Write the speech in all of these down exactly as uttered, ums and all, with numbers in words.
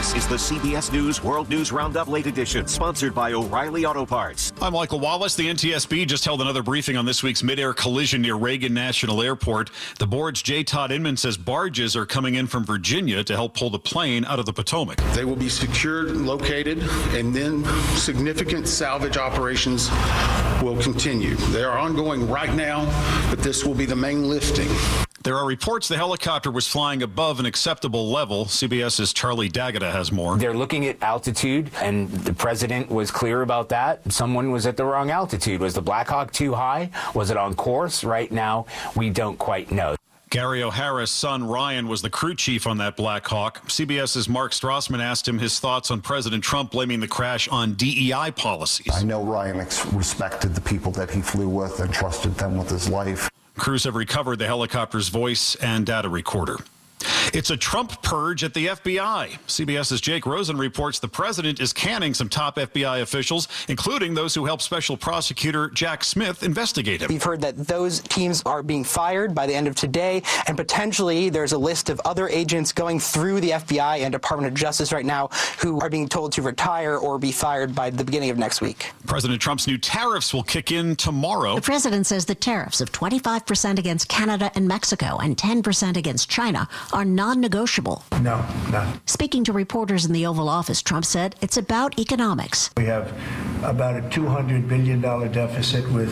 This is the C B S News World News Roundup Late Edition, sponsored by O'Reilly Auto Parts. I'm Michael Wallace. The N T S B just held another briefing on this week's mid-air collision near Reagan National Airport. The board's J. Todd Inman says barges are coming in from Virginia to help pull the plane out of the Potomac. They will be secured, located, and then significant salvage operations will continue. They are ongoing right now, but this will be the main lifting. There are reports the helicopter was flying above an acceptable level. CBS's Charlie D'Agata has more. They're looking at altitude, and the president was clear about that. Someone was at the wrong altitude. Was the Black Hawk too high? Was it on course? Right now, we don't quite know. Gary O'Hara's son, Ryan, was the crew chief on that Black Hawk. CBS's Mark Strassman asked him his thoughts on President Trump blaming the crash on D E I policies. I know Ryan ex- respected the people that he flew with and trusted them with his life. Crews have recovered the helicopter's voice and data recorder. It's a Trump purge at the F B I. CBS's Jake Rosen reports the president is canning some top F B I officials, including those who helped Special Prosecutor Jack Smith investigate him. We've heard that those teams are being fired by the end of today, and potentially there's a list of other agents going through the F B I and Department of Justice right now who are being told to retire or be fired by the beginning of next week. President Trump's new tariffs will kick in tomorrow. The president says the tariffs of twenty-five percent against Canada and Mexico and ten percent against China are non-negotiable. No, no. Speaking to reporters in the Oval Office, Trump said it's about economics. We have about a two hundred billion dollars deficit with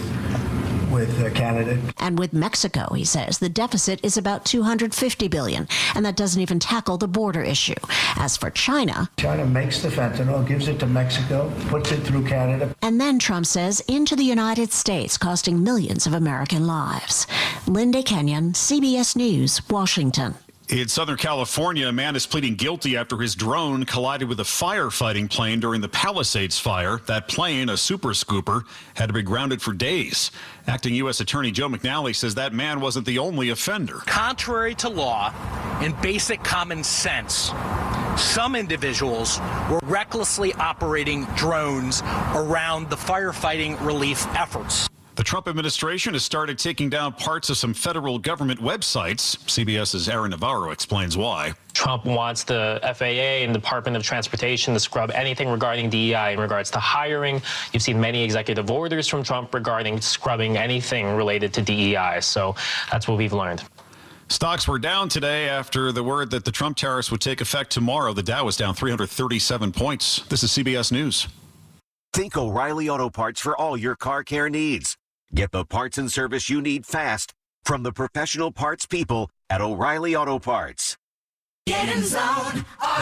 with uh, Canada. And with Mexico, he says, the deficit is about two hundred fifty billion dollars, and that doesn't even tackle the border issue. As for China... China makes the fentanyl, gives it to Mexico, puts it through Canada. And then, Trump says, into the United States, costing millions of American lives. Linda Kenyon, C B S News, Washington. In Southern California, a man is pleading guilty after his drone collided with a firefighting plane during the Palisades fire. That plane, a Super Scooper, had to be grounded for days. Acting U S Attorney Joe McNally says that man wasn't the only offender. Contrary to law and basic common sense, some individuals were recklessly operating drones around the firefighting relief efforts. The Trump administration has started taking down parts of some federal government websites. CBS's Aaron Navarro explains why. Trump wants the F A A and the Department of Transportation to scrub anything regarding D E I in regards to hiring. You've seen many executive orders from Trump regarding scrubbing anything related to D E I. So that's what we've learned. Stocks were down today after the word that the Trump tariffs would take effect tomorrow. The Dow was down three hundred thirty-seven points. This is C B S News. Think O'Reilly Auto Parts for all your car care needs. Get the parts and service you need fast from the professional parts people at O'Reilly Auto Parts. Get in zone,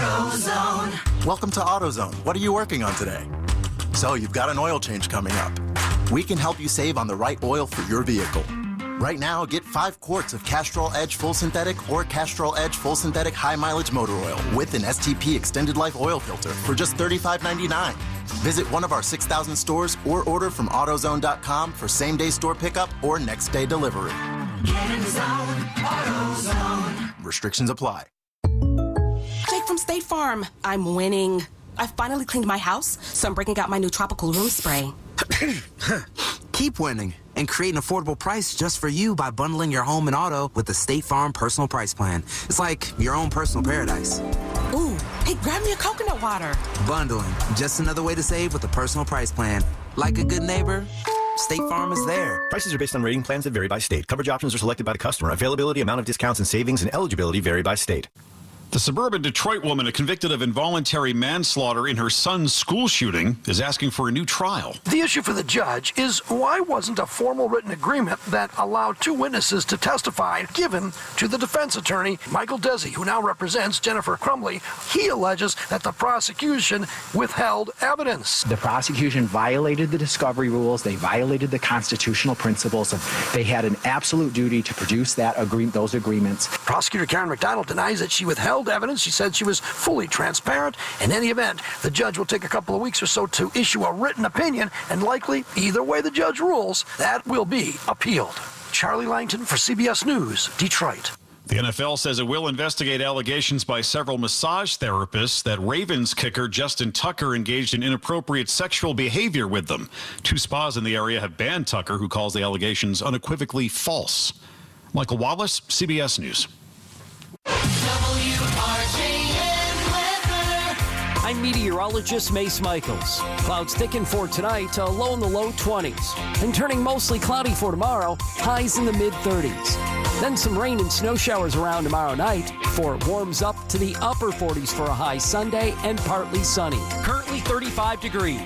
AutoZone. Welcome to AutoZone. What are you working on today? So you've got an oil change coming up. We can help you save on the right oil for your vehicle. Right now, get five quarts of Castrol Edge Full Synthetic or Castrol Edge Full Synthetic High Mileage Motor Oil with an S T P Extended Life Oil Filter for just thirty-five ninety-nine. Visit one of our six thousand stores or order from AutoZone dot com for same-day store pickup or next-day delivery. Get in zone, AutoZone. Restrictions apply. Jake from State Farm. I'm winning. I finally cleaned my house, so I'm breaking out my new tropical room spray. Keep winning and create an affordable price just for you by bundling your home and auto with the State Farm Personal Price Plan. It's like your own personal paradise. Ooh, hey, grab me a coconut water. Bundling, just another way to save with the Personal Price Plan. Like a good neighbor, State Farm is there. Prices are based on rating plans that vary by state. Coverage options are selected by the customer. Availability, amount of discounts and savings, and eligibility vary by state. The suburban Detroit woman convicted of involuntary manslaughter in her son's school shooting is asking for a new trial. The issue for the judge is why wasn't a formal written agreement that allowed two witnesses to testify given to the defense attorney, Michael Desi, who now represents Jennifer Crumbley. He alleges that the prosecution withheld evidence. The prosecution violated the discovery rules. They violated the constitutional principles. Of, they had an absolute duty to produce that agree- those agreements. Prosecutor Karen McDonald denies that she withheld evidence. She said she was fully transparent. In any event, the judge will take a couple of weeks or so to issue a written opinion, and likely, either way the judge rules, that will be appealed. Charlie Langton for C B S News, Detroit. The N F L says it will investigate allegations by several massage therapists that Ravens kicker Justin Tucker engaged in inappropriate sexual behavior with them. Two spas in the area have banned Tucker, who calls the allegations unequivocally false. Michael Wallace, C B S News. W R J N weather. meteorologist Mace Michaels. Clouds thicken for tonight, a low in the low twenties. And turning mostly cloudy for tomorrow, highs in the mid thirties. Then some rain and snow showers around tomorrow night before it warms up to the upper forties for a high Sunday and partly sunny. Currently thirty-five degrees.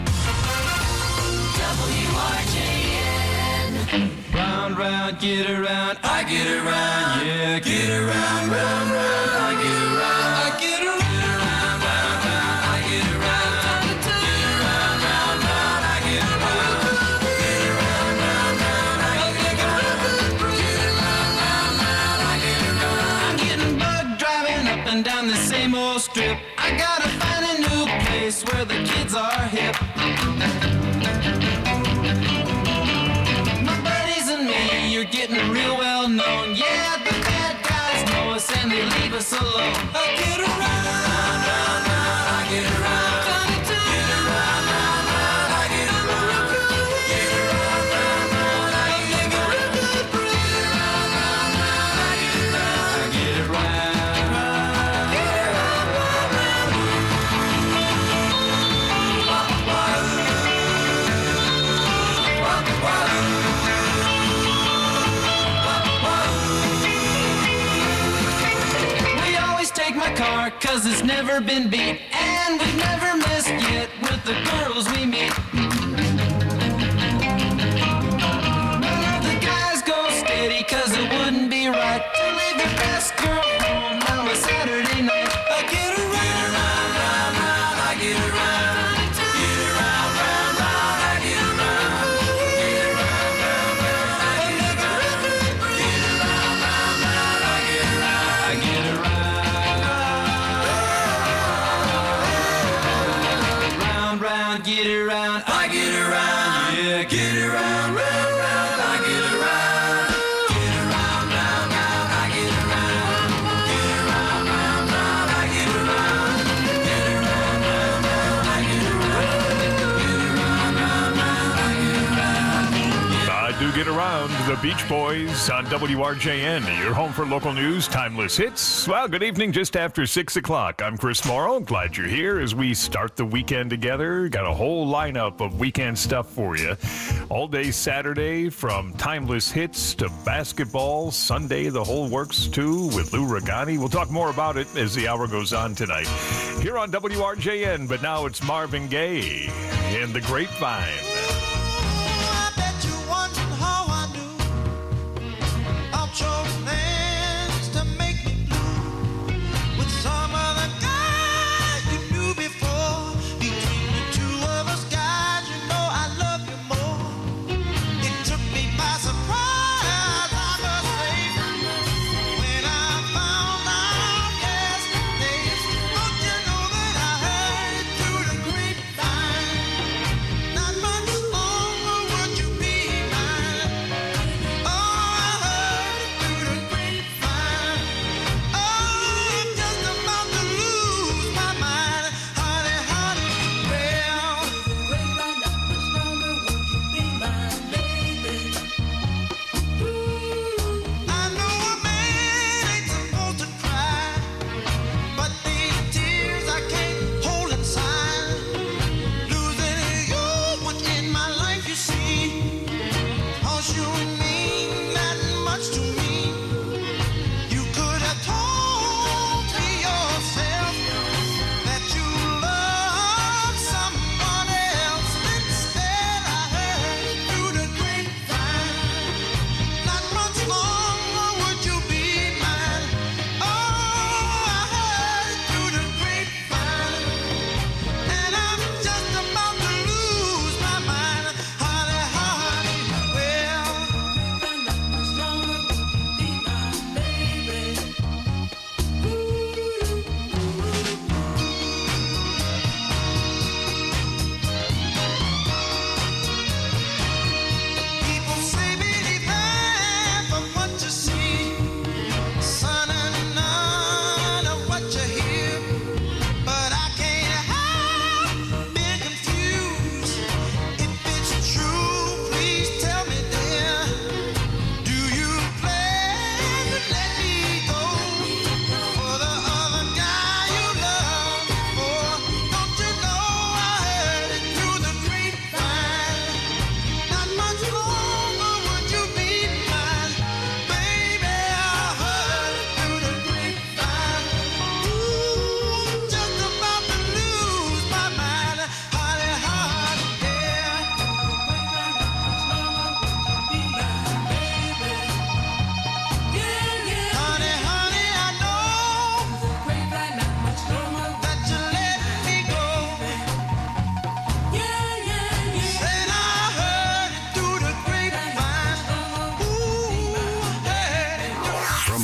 W R J N. Round, round, get around, I get around, yeah, get around, round, round, I get around, I get around, round, round, round, I get around, get around, round, round, I get around, get around, round, round, I get around, get around, round, round, I get around. I'm getting bugged driving up and down the same old strip. I gotta find a new place where the kids are hip. You're getting real well known. Yeah, the bad guys know us and they leave us alone. I get around, round, round, round, I get around. Get around, round, round, I get around. Get around, round, round, I get around. Get around, round, round, I get around. I get around. Get around, round, round. My car, cause it's never been beat, and we've never missed yet with the girls we meet. None of the guys go steady, cause it wouldn't be right to leave your best girl home on a Saturday night. I get around, round, round, round, I get around. Get around, round, round, I get around. Get around, round, round, I get around. Get around, round, round, I get around. I get around. Get around, I get around, yeah, get around, round, round, I get around. Get around, round, round, I get around. Get around, round, round, I get around. Get around, round, round, I get around. Get around, round, round, I get around. I do get around. The Beach Boys on W R J N, your home for local news, timeless hits. Well, good evening, just after six o'clock. I'm Chris Morrow. Glad you're here as we start the weekend together. Got a whole lineup of weekend stuff for you. All day Saturday, from timeless hits to basketball. Sunday, the whole works too, with Lou Regani. We'll talk more about it as the hour goes on tonight here on W R J N. But now it's Marvin Gaye in The Grapevine.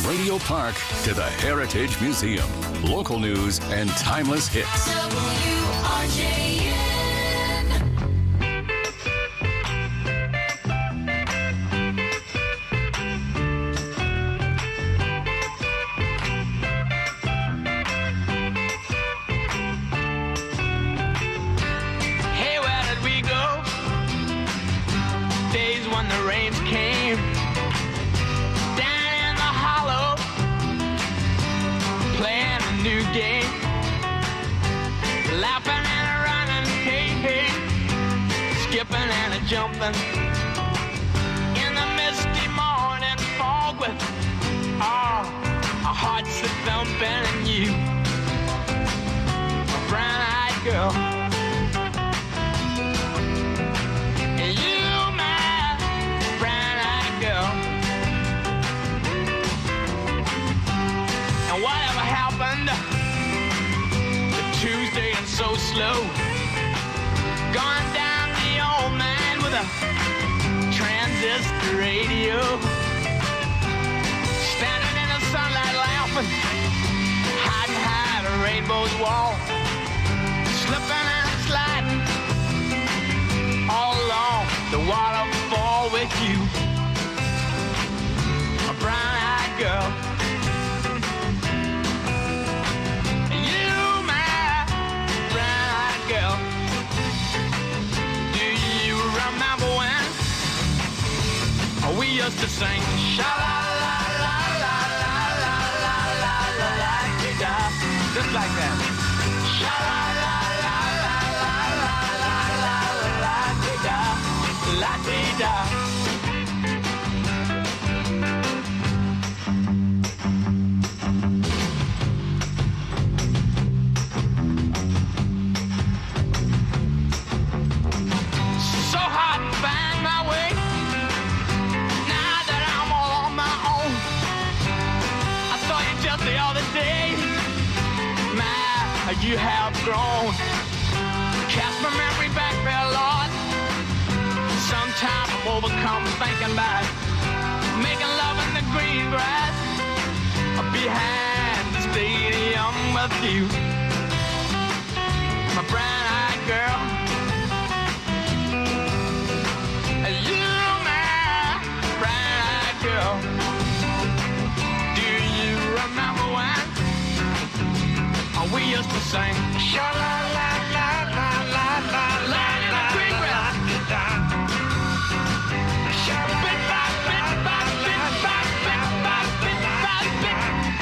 Radio Park to the Heritage Museum. Local news and timeless hits. W R J N. Hey, where did we go? Days when the rains came down in the hollow, playing a new game, laughing and a running, hey, hey, skipping and a jumping in the misty morning fog with oh, our hearts a thumping and you, a brown-eyed girl. And you, my brown-eyed girl. And whatever happened to Tuesday and so slow? Gone down the old man with a transistor radio, standing in the sunlight laughing, hiding behind a rainbow's wall, slipping and sliding all along the waterfall with you, a brown-eyed girl. You, my brown-eyed girl. Do you remember when we used to sing sha-la-la-la-la-la-la-la-la-la-la-la-la-la-la-la, just like that? Sha-la-la-la-la-la-la-la-la-la-la-la-la-la-la. So hot and find my way. Now that I'm all on my own, I saw you just the other day. My, you have grown. Cast my memory back there, Lord. Sometimes I'm overcome thinking about making love in the green grass behind the stadium with you, my brown-eyed girl. You, my brown-eyed girl. Do you remember when we used to sing sha-la-la-la-la-la-la-la in the green grass? Bit by bit by bit by bit by bit by bit.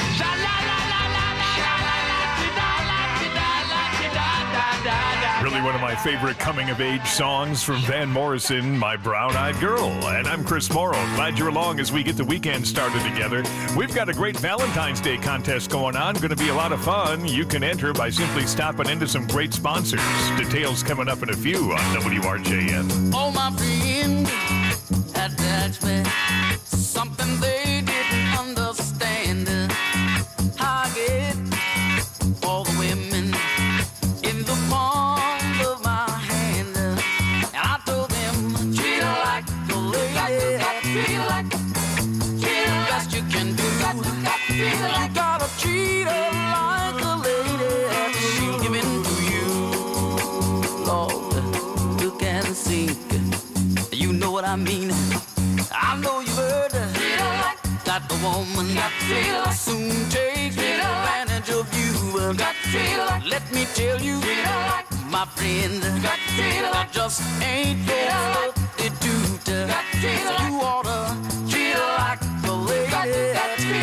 Sha-la-la-la-la-la-la-la-la-la-la-la-la-la-la-la. Really one of my favorite coming-of-age songs from Van Morrison, My Brown-Eyed Girl. And I'm Chris Morrow. Glad you're along as we get the weekend started together. We've got a great Valentine's Day contest going on. Going to be a lot of fun. You can enter by simply stopping into some great sponsors. Details coming up in a few on W R J N. Oh, my friend had touched me. Something they didn't understand. I get all the women in the palm of my hand. And I told them, treat her like a lady. Treat her like, treat her best you can do. You gotta treat her like a lady. She'll give in to you, Lord. Look and sink. You know what I mean. I know you've heard that the woman will soon take advantage of you. Let me tell you, my friend, that just ain't your substitute. So you ought to treat her like a lady.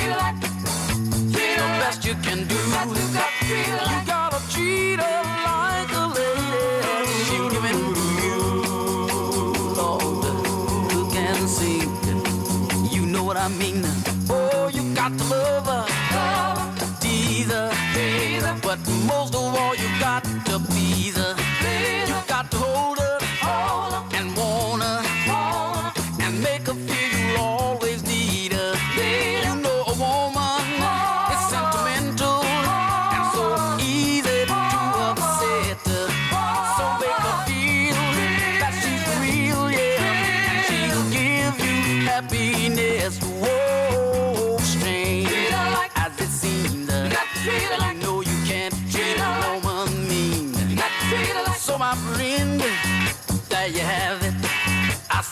The best you can do. You gotta treat her like a lady. She'll give in to you, Lord. Look and see. You know what I mean. Oh, you got to love her, tease her, but most of all, you got to please her. You got to hold her and want her and make her feel you'll always need her. You know a woman is sentimental and so easy to upset her. So make her feel that she's real, yeah, and she'll give you happiness. Whoa, strange.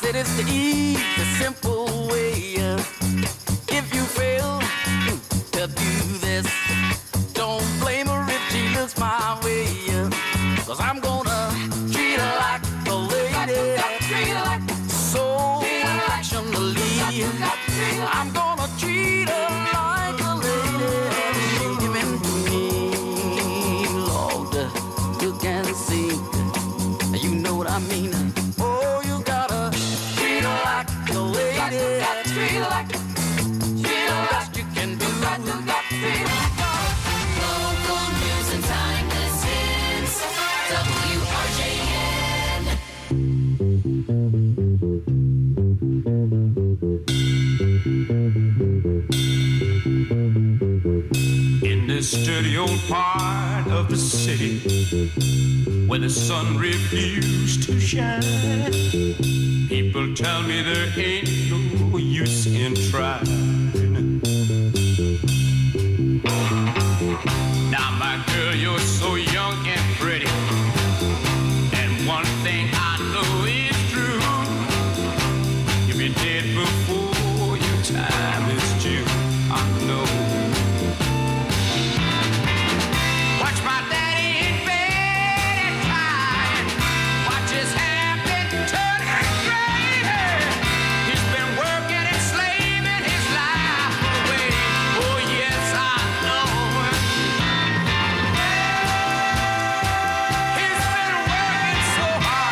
said it's the easy, simple way. If you fail to do this, don't blame her if she looks my way. Cause I'm gonna treat her like a lady, so affectionately. I'm gonna treat her like a lady. Giving to me, Lord, you can see. You know what I mean? Oh, you gotta treat her like a lady. Treat her like, treat her best you can do. Local news and timeless hits. W R J N. In this dirty old part of the city where the sun refused to shine, people tell me there ain't no use in trying. Now, my girl, you're so young and pretty, and one thing I know is true: you'll be dead before your time is due. I know. Watch my daddy in bed at night. Watch his hair been turning gray. He's been working and slaving his life away. Oh yes, I know. He's been working so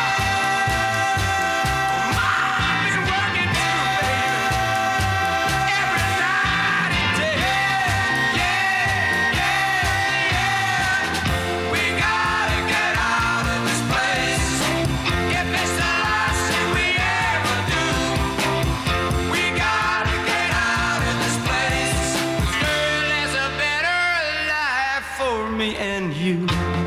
hard. Mama's been working too, baby. Every night and day. Yeah, yeah, yeah. We gotta get out of this place. If it's the last thing we ever do, we gotta get out of this place. 'Cause girl, there's a better life for me and you.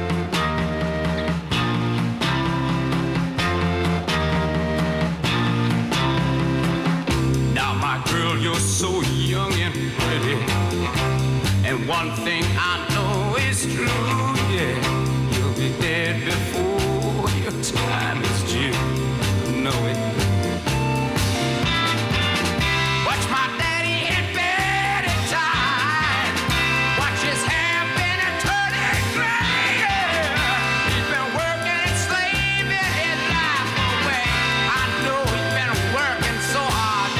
Now, my girl, you're so young and pretty, and one thing I know is true, yeah, you'll be dead before your time is due. Know it. Watch my daddy in bed at time. Watch his hair been a turning gray. He's been working and slaving his life away. I know he's been working so hard.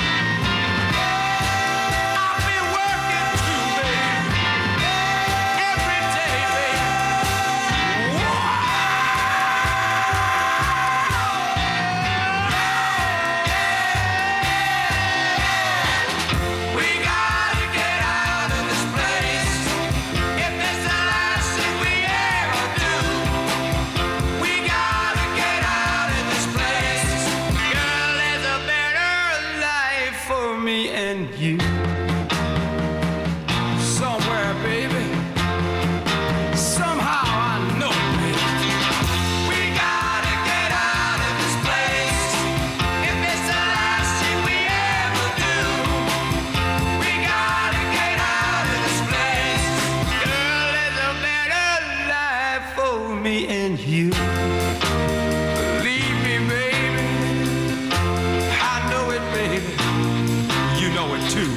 I've been working too, baby. Every day, baby. We gotta get out of this place. If it's the last thing we ever do, we gotta get out of this place. Girl, there's a better life for me and you. Somewhere, baby. Somehow I know, baby. We gotta get out of this place. If it's the last thing we ever do, we gotta get out of this place. Girl, there's a better life for me and you. Believe me, baby. I know it, baby. You know it too.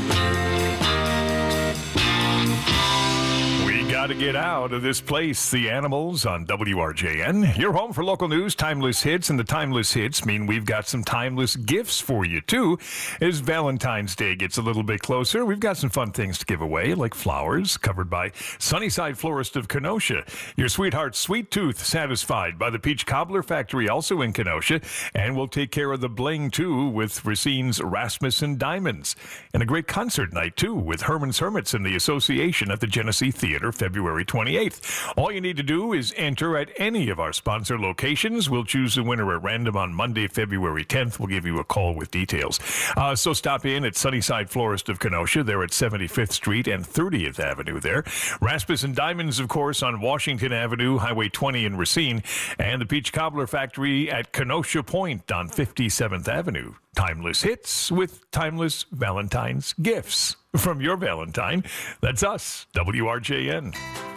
We got to get out of this place. The Animals on W R J N. You're home for local news, timeless hits, and the timeless hits mean we've got some timeless gifts for you, too. As Valentine's Day gets a little bit closer, we've got some fun things to give away, like flowers, covered by Sunnyside Florist of Kenosha. Your sweetheart's sweet tooth satisfied by the Peach Cobbler Factory, also in Kenosha. And we'll take care of the bling, too, with Racine's Rasmussen Diamonds. And a great concert night, too, with Herman's Hermits and the Association at the Genesee Theater, February twenty-eighth. All you need to do is enter at any of our sponsor locations. We'll choose a winner at random on Monday, February tenth. We'll give you a call with details. Uh, so stop in at Sunnyside Florist of Kenosha. They're at seventy-fifth Street and thirtieth Avenue there. Rasmussen Diamonds, of course, on Washington Avenue, Highway twenty in Racine. And the Peach Cobbler Factory at Kenosha Point on fifty-seventh Avenue. Timeless hits with timeless Valentine's gifts. From your Valentine, that's us, W R J N.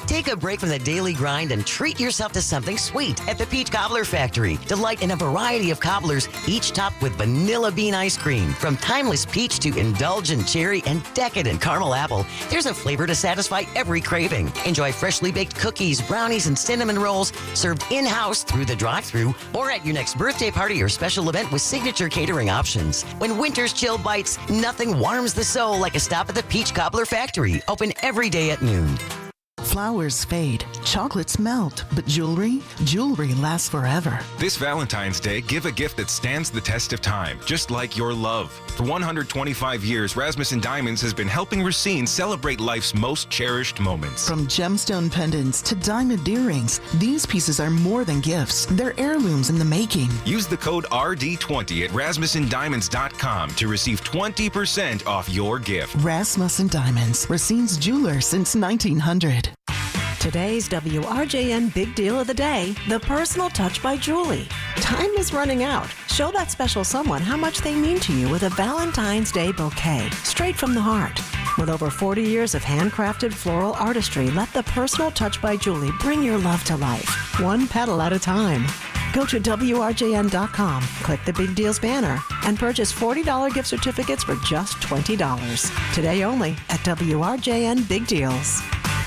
Take a break from the daily grind and treat yourself to something sweet at the Peach Cobbler Factory. Delight in a variety of cobblers, each topped with vanilla bean ice cream. From timeless peach to indulgent cherry and decadent caramel apple, there's a flavor to satisfy every craving. Enjoy freshly baked cookies, brownies, and cinnamon rolls served in-house through the drive-thru or at your next birthday party or special event with signature catering options. When winter's chill bites, nothing warms the soul like a stop at the Peach Cobbler Factory, open every day at noon. Flowers fade, chocolates melt, but jewelry? Jewelry lasts forever. This Valentine's Day, give a gift that stands the test of time, just like your love. For one hundred twenty-five years, Rasmussen Diamonds has been helping Racine celebrate life's most cherished moments. From gemstone pendants to diamond earrings, these pieces are more than gifts. They're heirlooms in the making. Use the code R D twenty at rasmussen diamonds dot com to receive twenty percent off your gift. Rasmussen Diamonds, Racine's jeweler since nineteen hundred. Today's W R J N Big Deal of the Day, the personal touch by Julie. Time is running out. Show that special someone how much they mean to you with a Valentine's Day bouquet, straight from the heart. With over forty years of handcrafted floral artistry, let the personal touch by Julie bring your love to life, one petal at a time. Go to W R J N dot com, click the Big Deals banner, and purchase forty dollars gift certificates for just twenty dollars. Today only at W R J N Big Deals.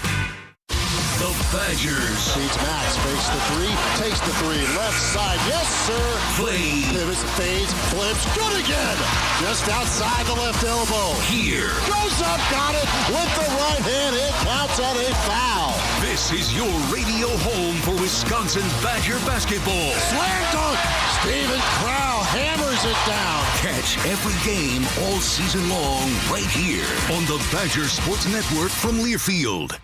The Badgers. Feeds Max, fakes the three, takes the three, left side, yes sir. Play. Pivots, fades, flips, good again. Just outside the left elbow. Here. Goes up, got it, with the right hand, it counts at a foul. This is your radio home for Wisconsin Badger basketball. Slam dunk, Steven Crow hammers it down. Catch every game all season long right here on the Badger Sports Network from Learfield.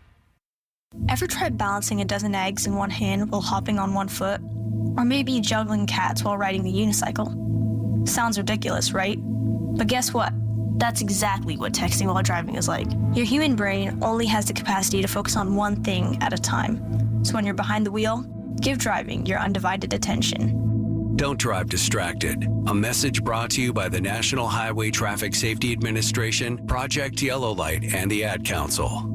Ever tried balancing a dozen eggs in one hand while hopping on one foot? Or maybe juggling cats while riding the unicycle? Sounds ridiculous, right? But guess what? That's exactly what texting while driving is like. Your human brain only has the capacity to focus on one thing at a time. So when you're behind the wheel, give driving your undivided attention. Don't drive distracted. A message brought to you by the National Highway Traffic Safety Administration, Project Yellow Light, and the Ad Council.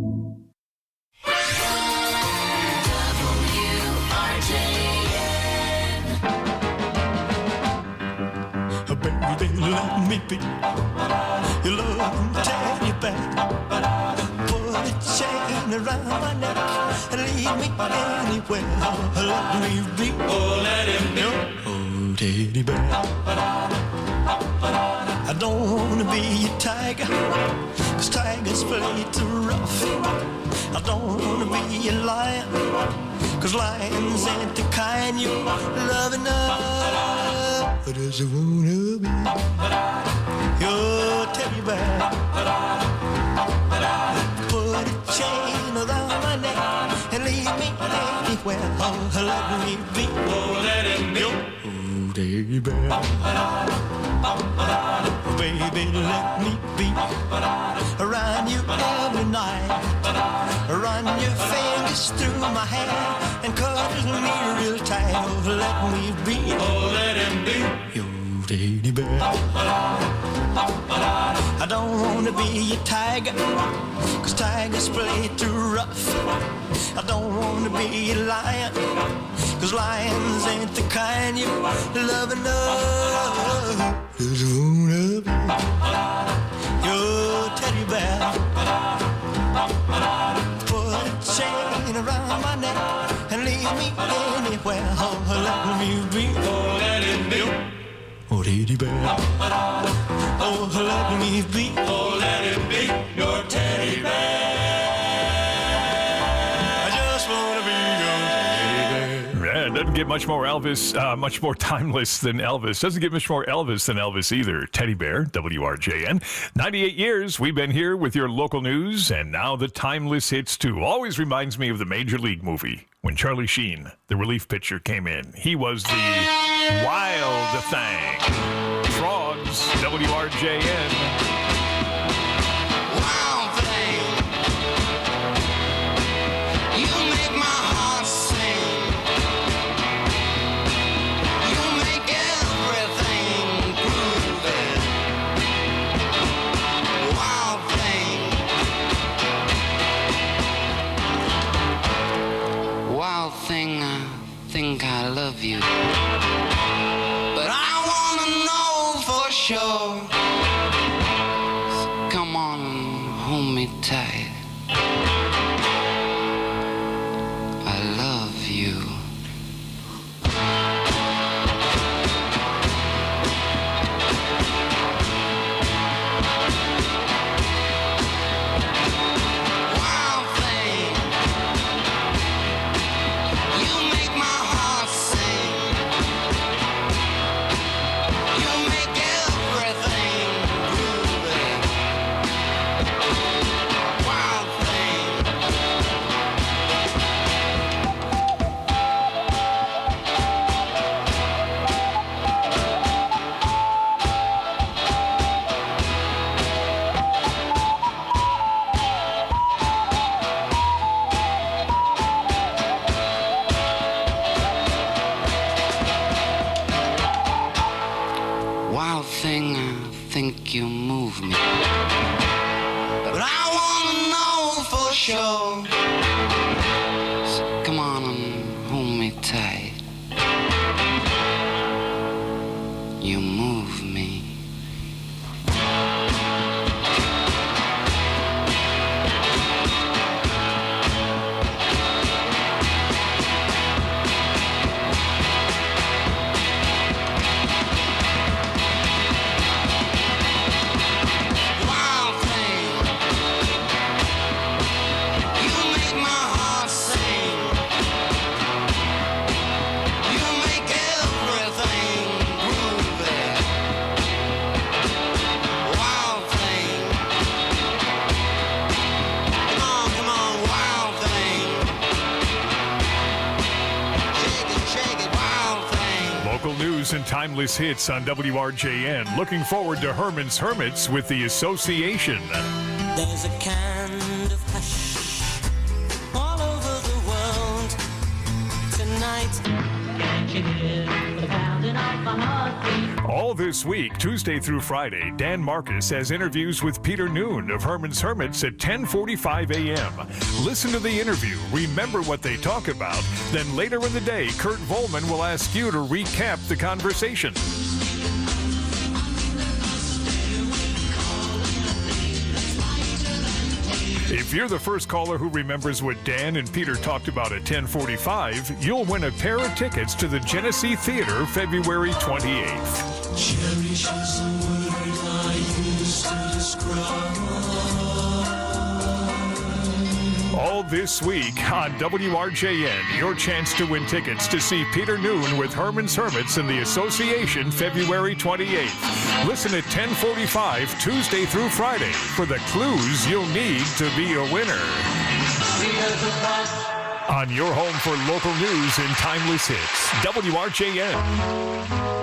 Baby, let me be your loving teddy bear. Put a chain around my neck and lead me anywhere. Let me be, oh, let him be your teddy bear. I don't wanna be a tiger, cause tigers play too rough. I don't wanna be a lion, cause lions ain't the kind you love enough. I just wanna be your teddy bear. Put a chain around my neck and lead me anywhere. Oh, let me be, oh, let him be your teddy bear. Baby, let me be around you every night. Run your fingers through my hair and cuddle me real tight. Oh, let me be, oh, let him be your teddy bear. I don't wanna be a tiger, cause tigers play too rough. I don't wanna be a lion, cause lions ain't the kind you love enough. Just wanna be your teddy bear. Put a chain around my neck and lead me anywhere. Oh, let me be, oh, let it be, oh, teddy bear. Oh, let me be, oh, let it be your teddy bear. I just wanna be your teddy bear. Yeah, it doesn't get much more Elvis, uh, much more timeless than Elvis. Doesn't get much more Elvis than Elvis either. Teddy Bear, W R J N. ninety-eight years we've been here with your local news, and now the timeless hits too. Always reminds me of the Major League movie when Charlie Sheen, the relief pitcher, came in. He was the wild thing. Frogs, W R J N. for sure. So come on and hold me tight. You move me. News and timeless hits on W R J N. Looking forward to Herman's Hermits with the Association. There's a kind of hush all over the world tonight. Can't you hear the pounding of my heartbeat? All this week, Tuesday through Friday, Dan Marcus has interviews with Peter Noon of Herman's Hermits at ten forty-five a.m. Listen to the interview, remember what they talk about, then later in the day, Kurt Volman will ask you to recap the conversation. If you're the first caller who remembers what Dan and Peter talked about at ten forty-five, you'll win a pair of tickets to the Genesee Theater February twenty-eighth. Cherish is a word I used to describe. All this week on W R J N, your chance to win tickets to see Peter Noon with Herman's Hermits and the Association February twenty-eighth. Listen at ten forty-five Tuesday through Friday for the clues you'll need to be a winner. On your home for local news and timeless hits, W R J N.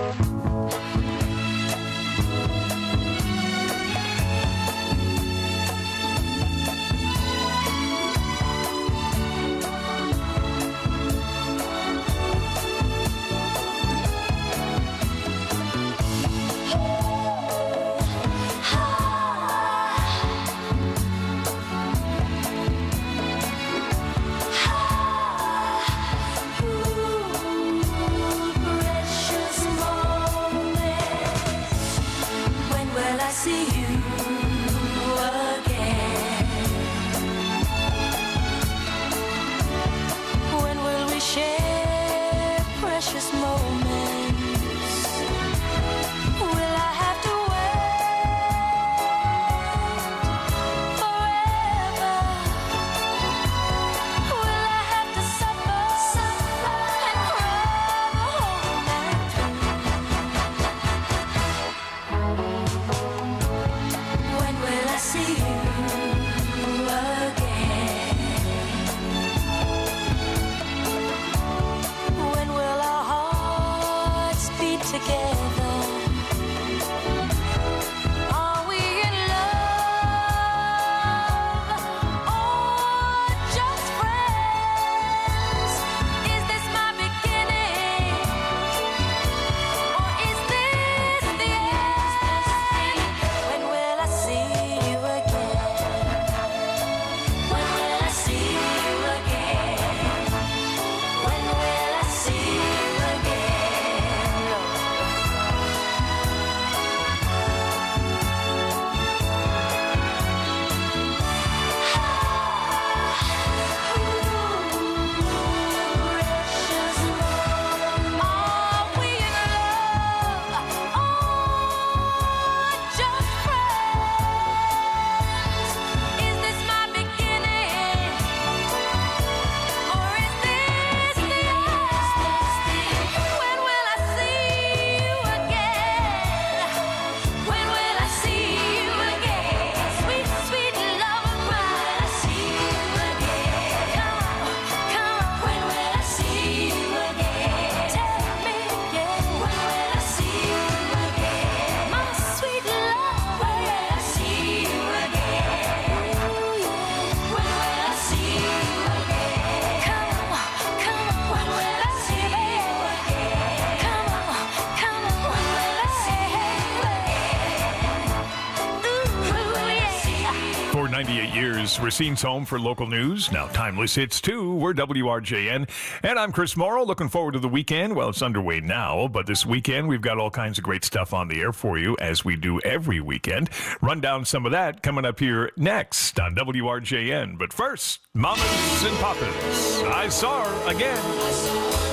ninety-eight years, Racine's home for local news. Now Timeless Hits too. We're W R J N. And I'm Chris Morrow. Looking forward to the weekend. Well, it's underway now, but this weekend we've got all kinds of great stuff on the air for you, as we do every weekend. Run down some of that coming up here next on W R J N. But first, Mamas and Papas. I saw her again. I saw her.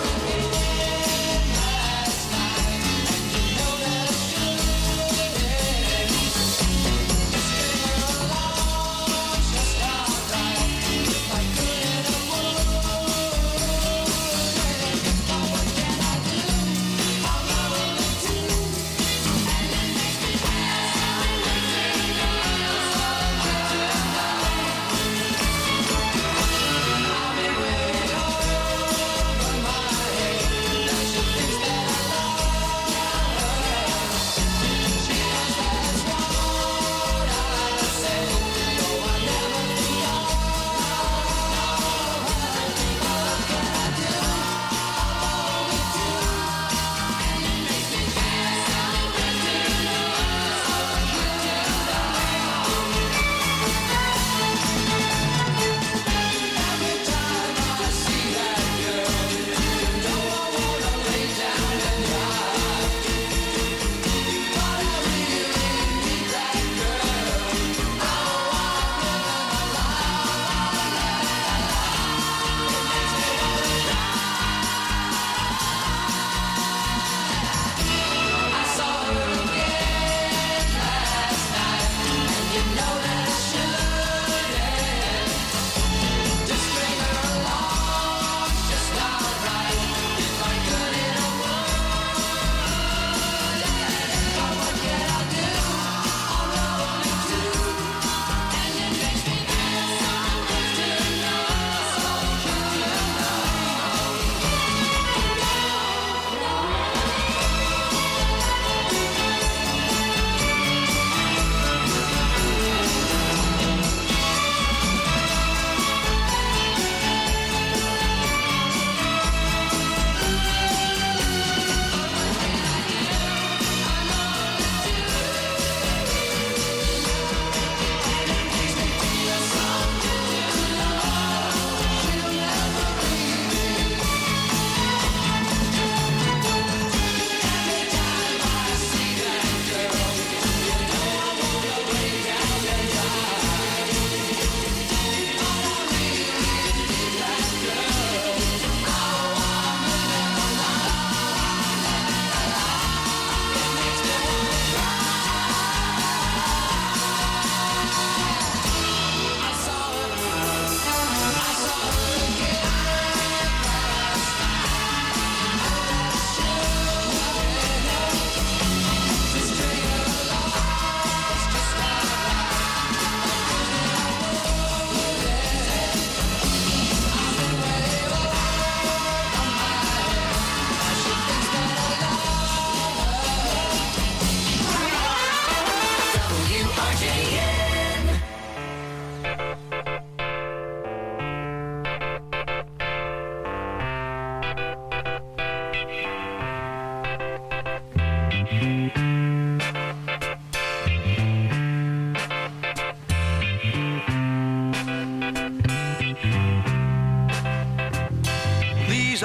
These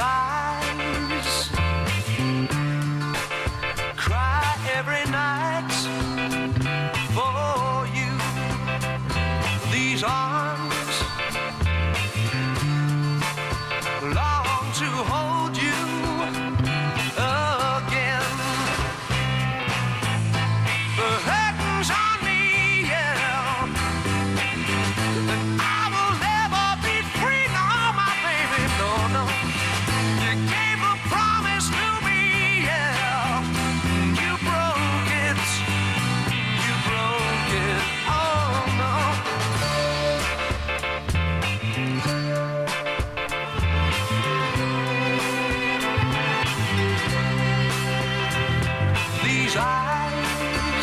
eyes cry every night for you. These arms long to hold you again. The curtains on me, yeah, and I will never be free, no, my baby, no, no. You gave a promise to me, yeah. You broke it, you broke it, oh no. These eyes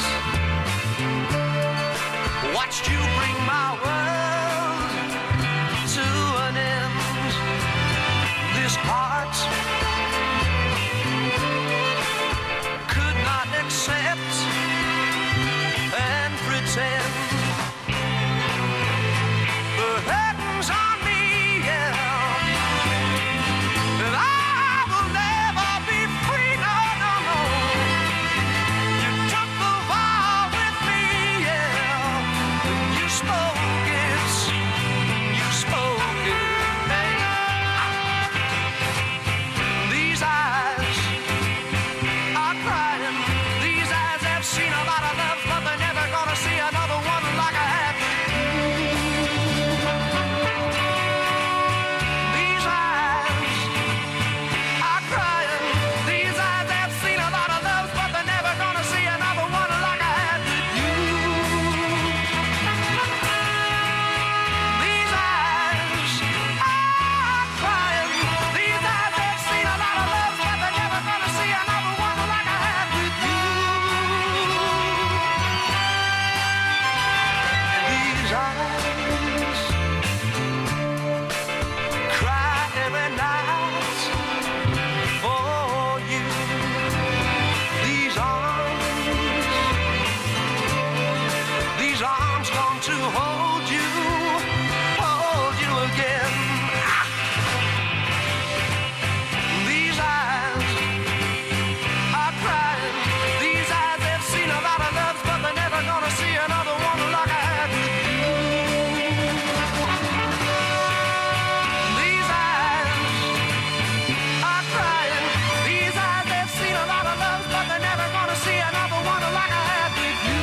watched you bring my world to an end. This heart could not accept and pretend hold you, hold you again. These eyes are crying. These eyes have seen a lot of loves, but they're never gonna see another one like I had with you. These eyes are crying. These eyes have seen a lot of loves, but they're never gonna see another one like I had with you.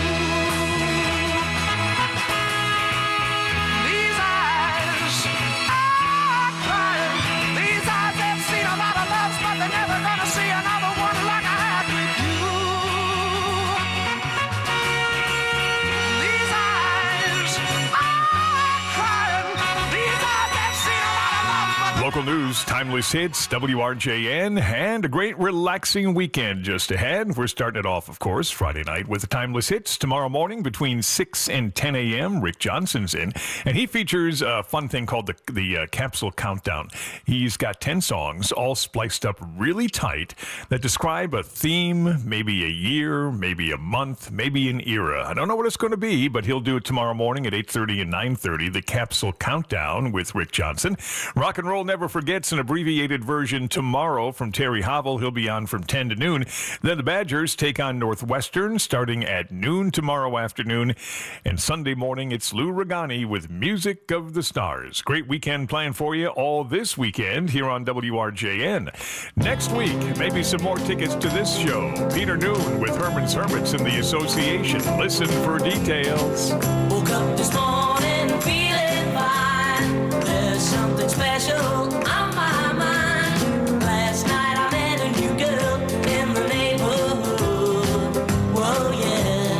These eyes are crying. These eyes have seen a lot of loves, but they're never gonna see another one like I had with you. These eyes are crying. These eyes have seen a lot of loves, but Local news, timeless hits, W R J N, and a great relaxing weekend just ahead. We're starting it off, of course, Friday night with the timeless hits. Tomorrow morning between six and ten a.m., Rick Johnson's in, and he features a fun thing called the, the uh, Capsule Countdown. He's got ten songs, all spliced up really tight, that describe a theme, maybe a year, maybe a month, maybe an era. I don't know what it's going to be, but he'll do it tomorrow morning at eight thirty and nine thirty, the Capsule Countdown with Rick Johnson. Rock and Roll Never Forgets, an abbreviated version tomorrow from Terry Hobble. He'll be on from ten to noon. Then the Badgers take on Northwestern starting at noon tomorrow afternoon. And Sunday morning, it's Lou Regani with Music of the Stars. Great weekend planned for you all this weekend here on W R J N. Next week, maybe some more tickets to this show. Peter Noon with Herman's Hermits and the Association. Listen for details. Woke up this morning feeling fine. There's something special on my mind. Last night I met a new girl in the neighborhood. Whoa, yeah.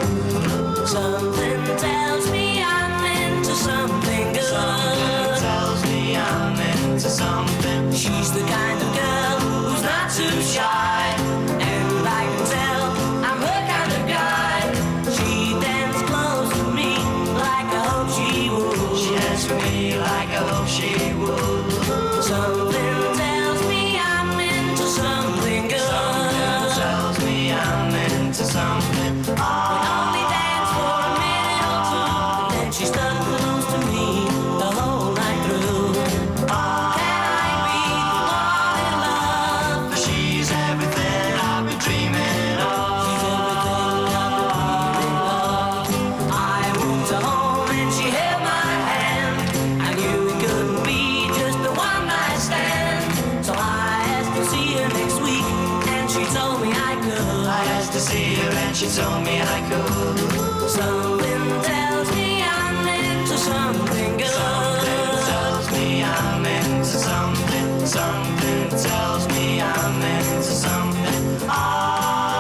Something tells me I'm into something good. Something tells me I'm into something. She's the kind of girl who's not too shy. And I can tell I'm her kind of guy. She danced close to me like I hope she would. She danced for me like I hope she would. Something tells me I'm into something good. Something tells me I'm into something. We only danced for a minute or two, and then she stuck close to me the whole night through. Can I be the one in love? For she's everything I've been dreaming of. She's everything I've been dreaming of. I went to home and she held my hand. I knew it couldn't be just a one night stand. So I asked to see her next week, and she told me I could. I asked to see her and she told me I could. Something tells me I'm into something good. Something tells me I'm into something. Something tells me I'm into something. Ah.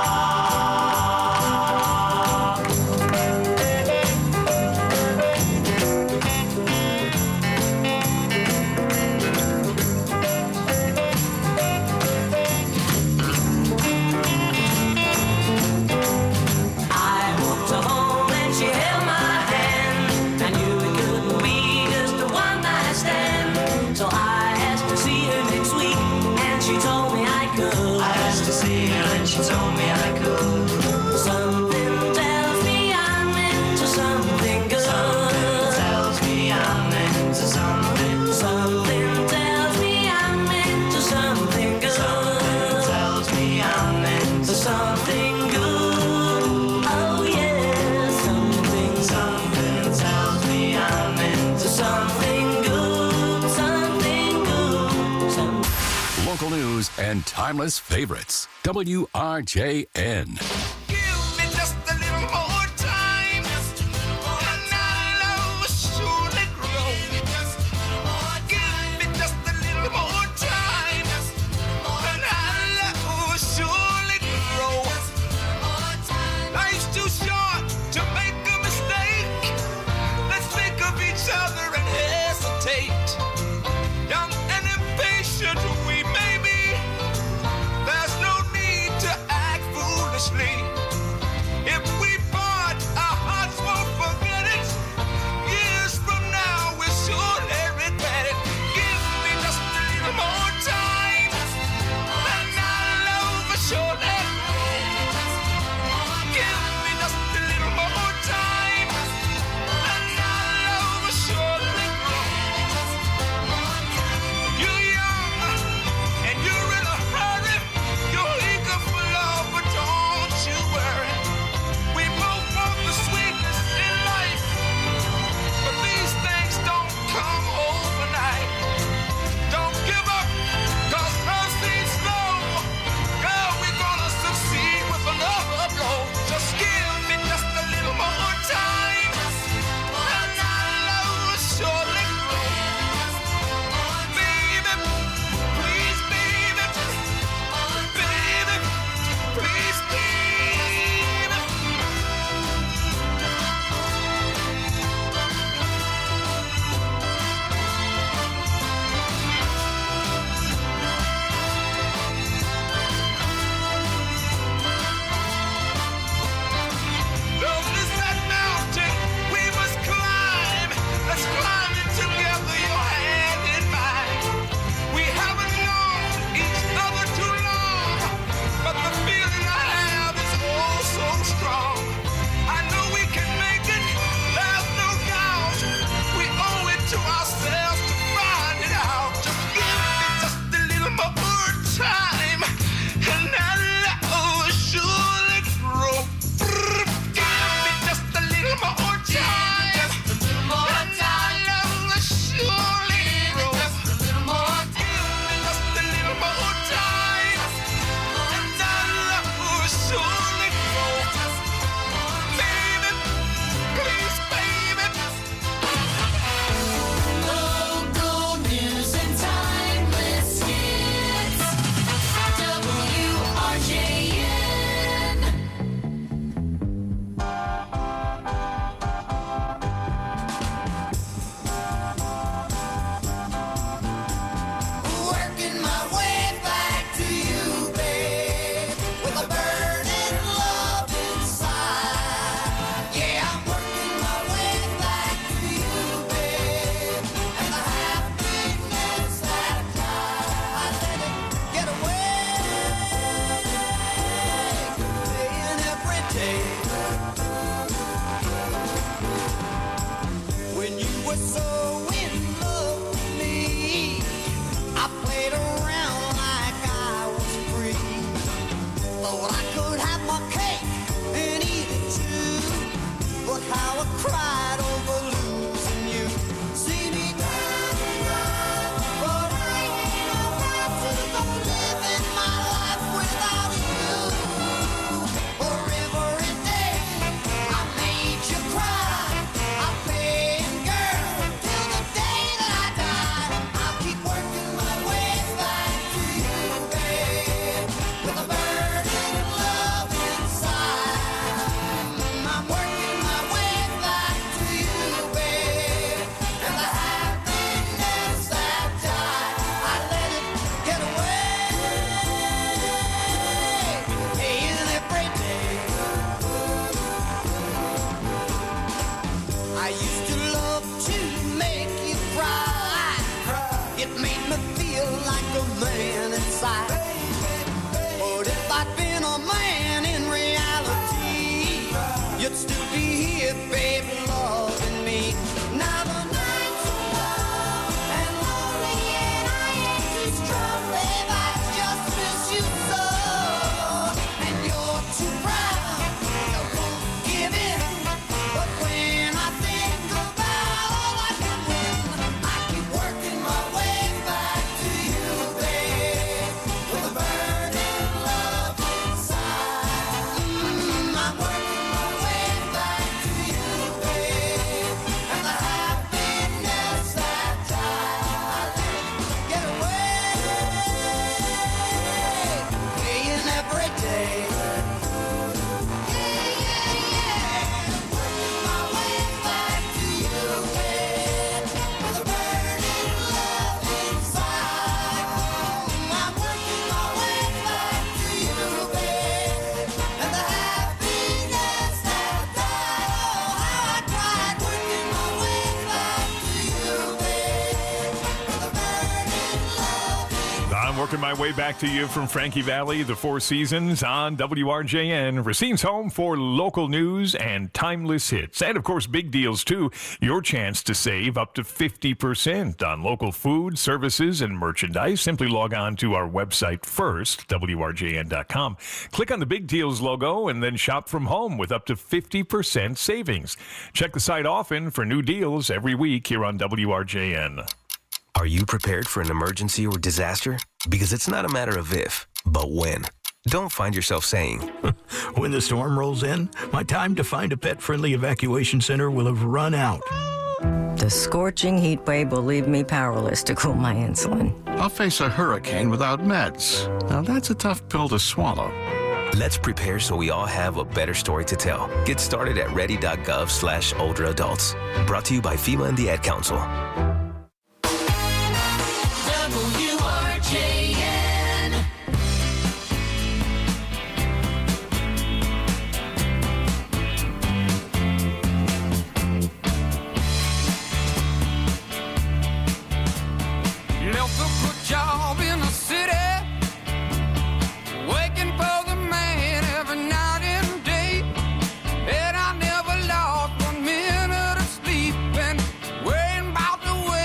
I walked her home and she held my hand. I knew it couldn't be just a one night stand. So I asked to see her next week, and she told me I could. I asked to see her and she told me I could. Something tells me I'm into something good. Something tells me I'm into something. Something tells me I'm into something good. Something tells me I'm into something good. Oh yeah, something. Something tells me I'm into something good. Something good. Something. Local news and timeless favorites. W R J N. Give me just a little more time, and our love will surely grow. Give me just a little more time, and our love will surely grow. Life's too short to make a mistake. Let's think of each other and hesitate. Young and impatient we may be. There's no need to act foolishly. used to love to make you cry. It made me feel like a man inside. But if I'd been a man in reality, you'd still be here, baby, loving me. Now the nights are long and lonely, and I ain't too strong, babe. I just miss you so. And you're too proud, you won't give in. But when I think about all I can win, I keep working my way back to you, babe, with a burning love inside. Mm, I'm working my way back to you, babe, and the happiness that I get away, playing every day. Yeah, yeah, yeah, working my way back to you, babe, with a burning love inside. Mm, I'm working my way back to you, babe, and the happiness that died. Oh, how I tried working my way back to you, babe, with a burning love. I'm working my way back to you from Frankie Valley, the Four Seasons on W R J N. Racine's home for local news and timeless hits. And, of course, big deals, too. Your chance to save up to fifty percent on local food, services, and merchandise. Simply log on to our website first, W R J N dot com. Click on the Big Deals logo and then shop from home with up to fifty percent savings. Check the site often for new deals every week here on W R J N. Are you prepared for an emergency or disaster? Because it's not a matter of if, but when. Don't find yourself saying, when the storm rolls in, my time to find a pet-friendly evacuation center will have run out. The scorching heat wave will leave me powerless to cool my insulin. I'll face a hurricane without meds. Now that's a tough pill to swallow. Let's prepare so we all have a better story to tell. Get started at ready.gov slash older adults. Brought to you by FEMA and the Ad Council. W R J N. Left a good job in the city, waking for the man every night and day. And I never lost one minute of sleep, and worrying about the way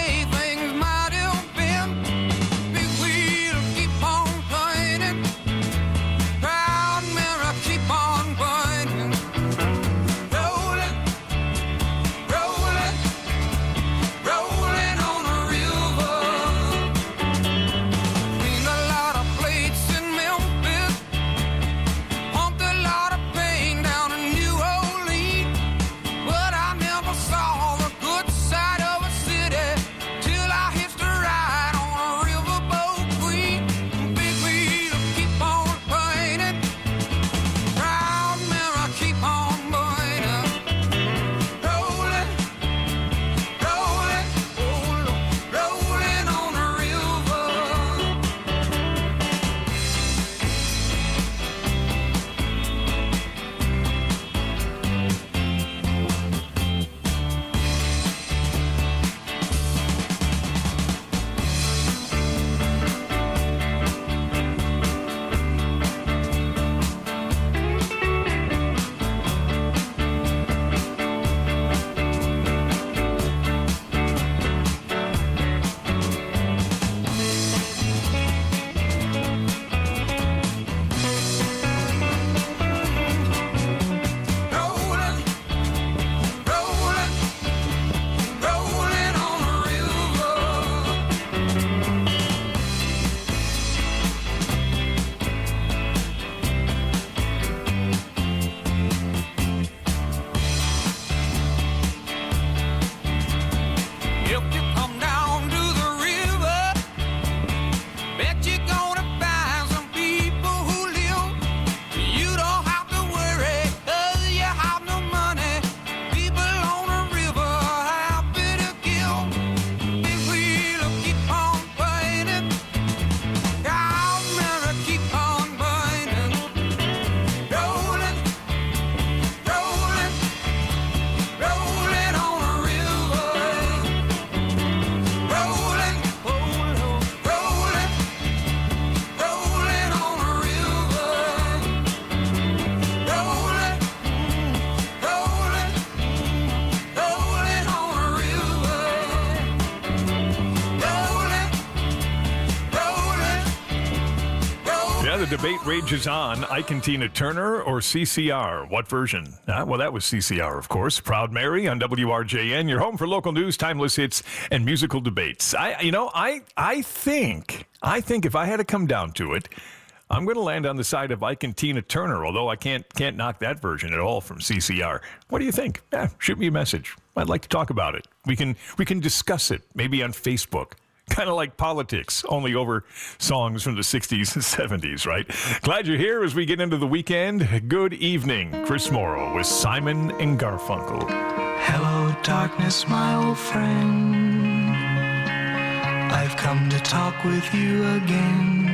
the debate rages on. Ike and Tina Turner or C C R? What version? Uh, well, that was C C R, of course. Proud Mary on W R J N. Your home for local news, timeless hits, and musical debates. I, you know, I, I think, I think if I had to come down to it, I'm going to land on the side of Ike and Tina Turner, although I can't can't knock that version at all from C C R. What do you think? Yeah, shoot me a message. I'd like to talk about it. We can we can discuss it, maybe on Facebook. Kind of like politics, only over songs from the sixties and seventies, right? Glad you're here as we get into the weekend. Good evening. Chris Morrow with Simon and Garfunkel. Hello, darkness, my old friend. I've come to talk with you again.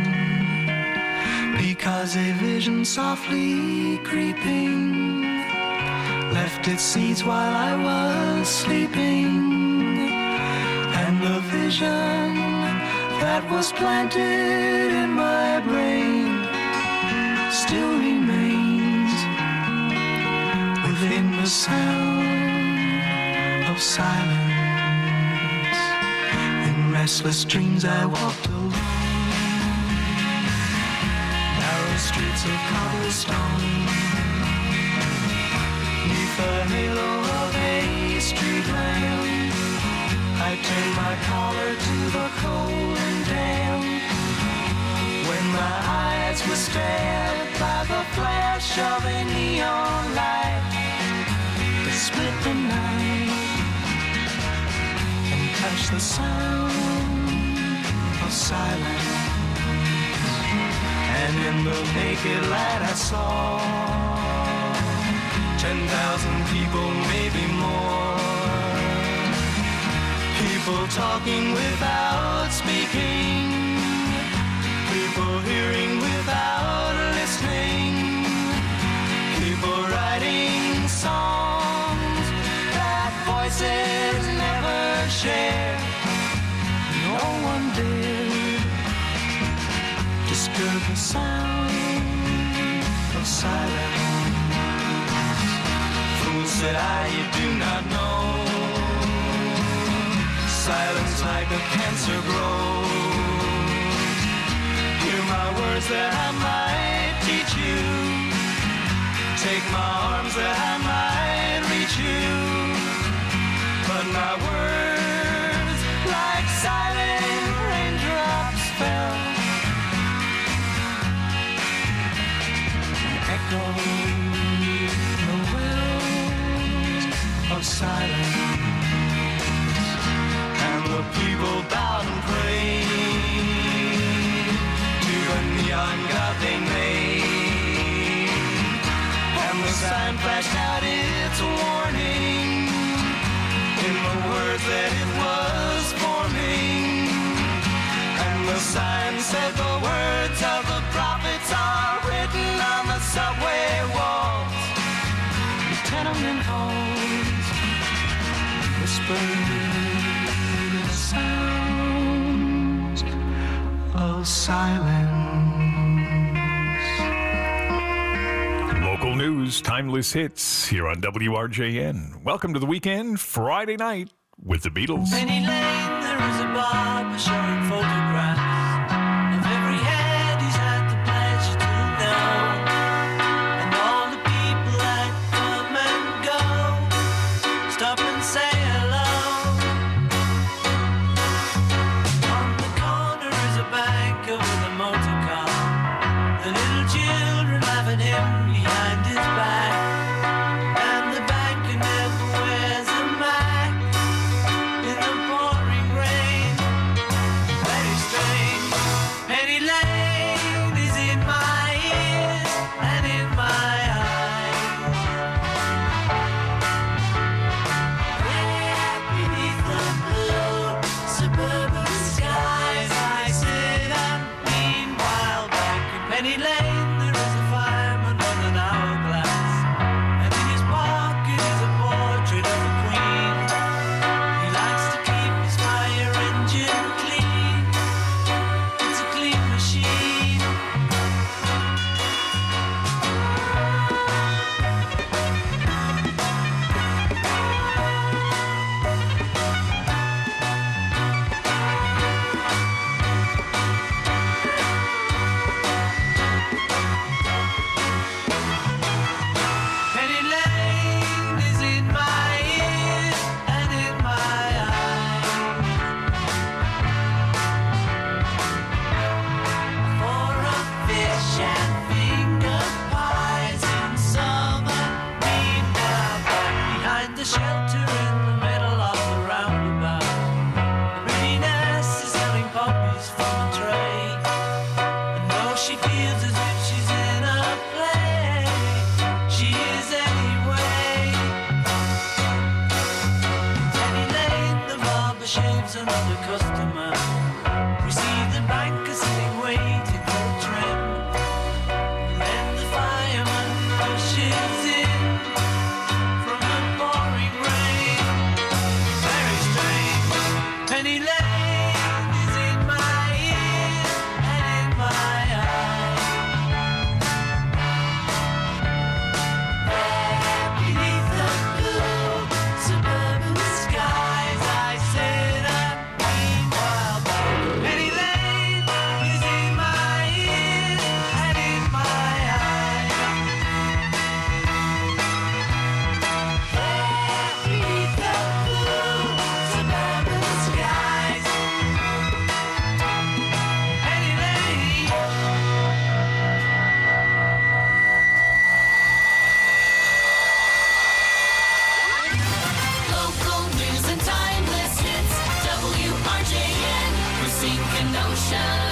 Because a vision softly creeping left its seeds while I was sleeping. And the vision that was planted in my brain still remains within the sound of silence. In restless dreams I walked alone, narrow streets of cobblestone, neath the halo of a street lamp. I turned my collar to the cold and damp. When my eyes were stared by the flash of a neon light that split the night and touched the sound of silence. And in the naked light I saw ten thousand people, maybe more. People talking without speaking, people hearing without listening, people writing songs that voices never share. No one dared disturb the sound of silence. Fool, said I, you do not know. Silence like a cancer grows. Hear my words that I might teach you. Take my arms that I might reach you. But my words, like silent raindrops, fell and echoed the wells of silence. The people bowed and prayed to the neon god they made, and the sign flashed out its warning in the words that it was forming. And the sign said the words of the prophets are written on the subway walls, the tenement halls, whispered sounds of silence. Local news, timeless hits here on W R J N. Welcome to the weekend, Friday night with the Beatles. Penny Lane, there is a barber showing photographs of every head he's had the pleasure to know, and all the people that come and go stop and say hello. With a motor car, the little children laughing him behind his back, and the banker never wears a Mac in the pouring rain. But he's barber shaves another customer. We see the banker sitting waiting for a trim. Then the fireman rushes in from the pouring rain. Very strange. Penny Lane is in my ear and in my eye. There beneath the blue suburban skies, I sit and meanwhile by. Penny Lane is in my ear and in my eye. There beneath the blue suburban skies, Penny Lane. Local news and timeless hits. W R J N, Racine Kenosha.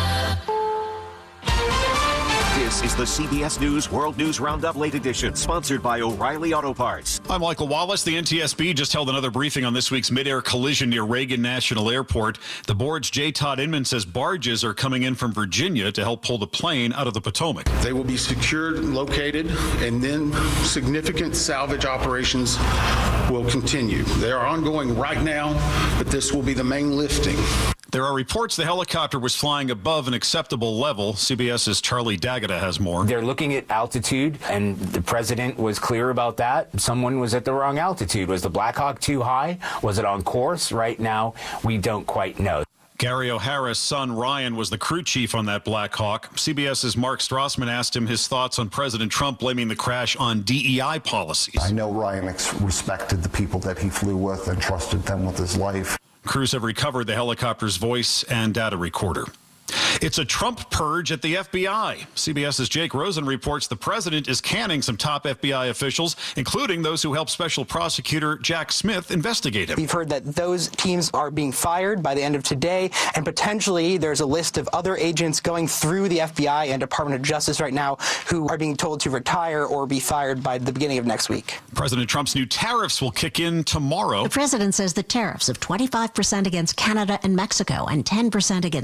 This is the C B S News World News Roundup Late Edition, sponsored by O'Reilly Auto Parts. I'm Michael Wallace. The N T S B just held another briefing on this week's mid-air collision near Reagan National Airport. The board's J. Todd Inman says barges are coming in from Virginia to help pull the plane out of the Potomac. They will be secured, located, and then significant salvage operations will continue. They are ongoing right now, but this will be the main lifting. There are reports the helicopter was flying above an acceptable level. CBS's Charlie D'Agata has more. They're looking at altitude, and the president was clear about that. Someone was at the wrong altitude. Was the Black Hawk too high? Was it on course? Right now, we don't quite know. Gary O'Hara's son, Ryan, was the crew chief on that Black Hawk. CBS's Mark Strassman asked him his thoughts on President Trump blaming the crash on D E I policies. I know Ryan ex- respected the people that he flew with and trusted them with his life. Crews have recovered the helicopter's voice and data recorder. It's a Trump purge at the F B I. CBS's Jake Rosen reports the president is canning some top F B I officials, including those who helped Special Prosecutor Jack Smith investigate him. We've heard that those teams are being fired by the end of today, and potentially there's a list of other agents going through the F B I and Department of Justice right now who are being told to retire or be fired by the beginning of next week. President Trump's new tariffs will kick in tomorrow. The president says the tariffs of twenty-five percent against Canada and Mexico and ten percent against